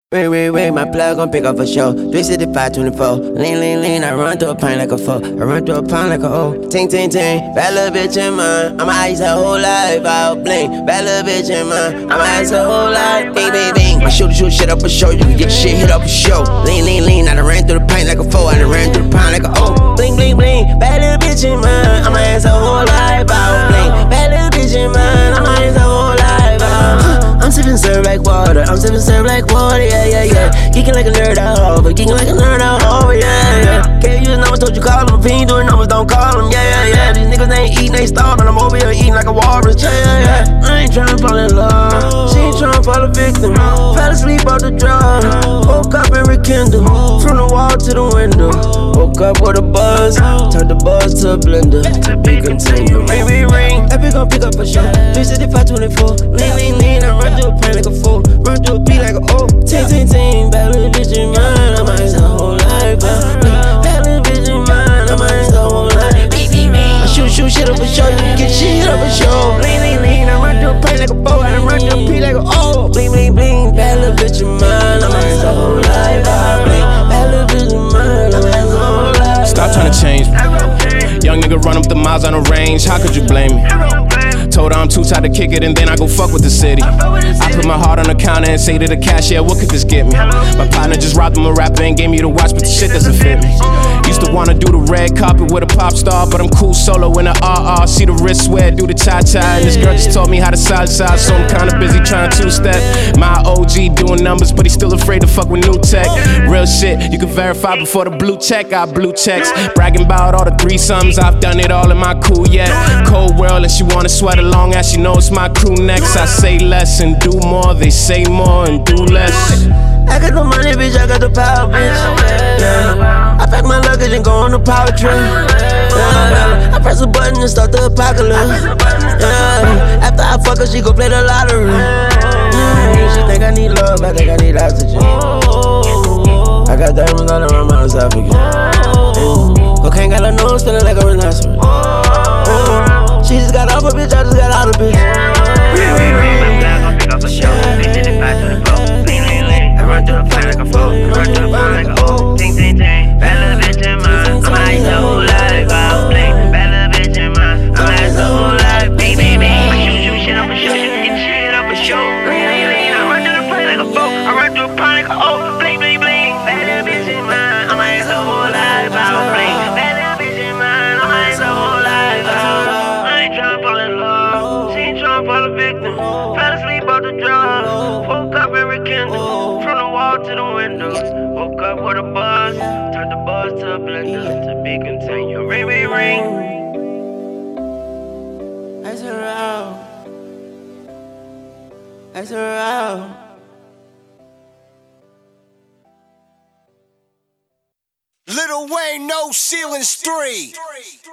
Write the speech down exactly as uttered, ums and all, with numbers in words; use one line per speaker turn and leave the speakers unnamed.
Ring, ring, ring, my plug gon' pick up a show. three sixty-five, twenty-four. Lean, lean, lean, I run through a pint like a foe. I run through a pint like a O. Ting, ting, ting, bad little bitch in mine. I'ma ice her whole life out, bling. Bad little bitch in mine. I'ma ice her whole life, bing, bing, bing. I shoot, shoot shit up a show. You can get shit hit up a show. Lean, lean, lean, I done ran through the pint like a foe. I done ran through the pint like a O. Bling, bling, bling, bad little bitch in mine. I'ma ice her whole life out, bling. Bad little bitch in mine. I'ma ice her whole life out. I'm sippin' syrup like water. I'm sippin' syrup like water, yeah, yeah, yeah. Geeking like a nerd out over, geeking like a nerd out over, yeah, yeah. Gave you a number, told you call him. If he ain't doing numbers, don't call him, yeah, yeah, yeah. These niggas ain't eating, they starving. I'm over here eating like a walrus, yeah, yeah, yeah. I ain't tryna fall in love, she ain't tryna fall a victim. Fell asleep off the drug, woke up and rekindle. From the wall to the window, woke up with a buzz, turned the buzz to a blender. To be continued, ring, ring, ring. Epic gon' pick up a show, three sixty-five, twenty-four. Lean, lean, lean, I run through a pain like a fool, run through a beat like a O. Ting, ting, ting, bad little bitch in mine, I might the whole life out. Bad little bitch in mine, I might the whole life. I shoot, shoot shit up a show, you can get shit up a show. Lean, lean, lean, I run through a pain like a fool, I done run through a beat like a O. Bling, bling, bling, bad little bitch in mine, I might the whole life out. Bad little bitch in mine, I might the whole life.
Stop trying to change me. Young nigga run up the miles on the range, how could you blame me? Told her I'm too tired to kick it and then I go fuck with the city. I put my heart on the counter and say to the cashier, what could this get me? My partner just robbed him a rapper and gave me the watch, but the shit doesn't fit me. Used to wanna do the red carpet with a pop star, but I'm cool solo in the R R. See the wrist swear, do the cha-cha. And this girl just taught me how to salsa, so I'm kinda busy trying to two-step. My O G doing numbers, but he's still afraid to fuck with new tech. Real shit, you can verify before the blue check. I blue checks, bragging about all the threesomes. I've done it all in my cool yet. Cold world and she wanna sweat along as she knows my crew next. I say less and do more, they say more and do less.
I got the money, bitch, I got the power, bitch. Yeah. I pack my luggage and go on the power trip. Yeah. I press a button and start the apocalypse. Yeah. After I fuck her, she gon' play the lottery. Yeah. She think I need love, I think I need oxygen. I got diamonds all around my esophagus. Yeah. Cocaine got her nose feeling like a rhinoceros. Yeah. She just got off a bitch, I just got out of bitch.
Ring, ring, ring, my flag gon' pick up a show. three sixty-five, twenty-four. Lean, lean, lean. I run through the plant like a fool. I run through the plant like a O. Ting, ting, ting. Bad little bitch in mine. I'ma ice the whole life out. Bling. Bad little bitch in mine. I'ma ice the whole life. Bing, bing, bing. I shoot, shoot shit up a show. Get shit up a show. Lean, lean, lean. I run through the plant like a fool. I run through the plant like a O. Bling, bling, bling. Bad little bitch in mine. I'ma ice the whole life out. Bling. Bad little bitch in mine. I'ma ice the whole life out. I ain't tryna fall in love, she ain't tryna fall a victim. Fell asleep off the drug, woke up and rekindle. From the wall to the window, woke up with a buzz, turned the buzz to a blender. To be continued, ring, ring, ring.
Ice her out, ice her out.
Lil Wayne, No Ceilings three.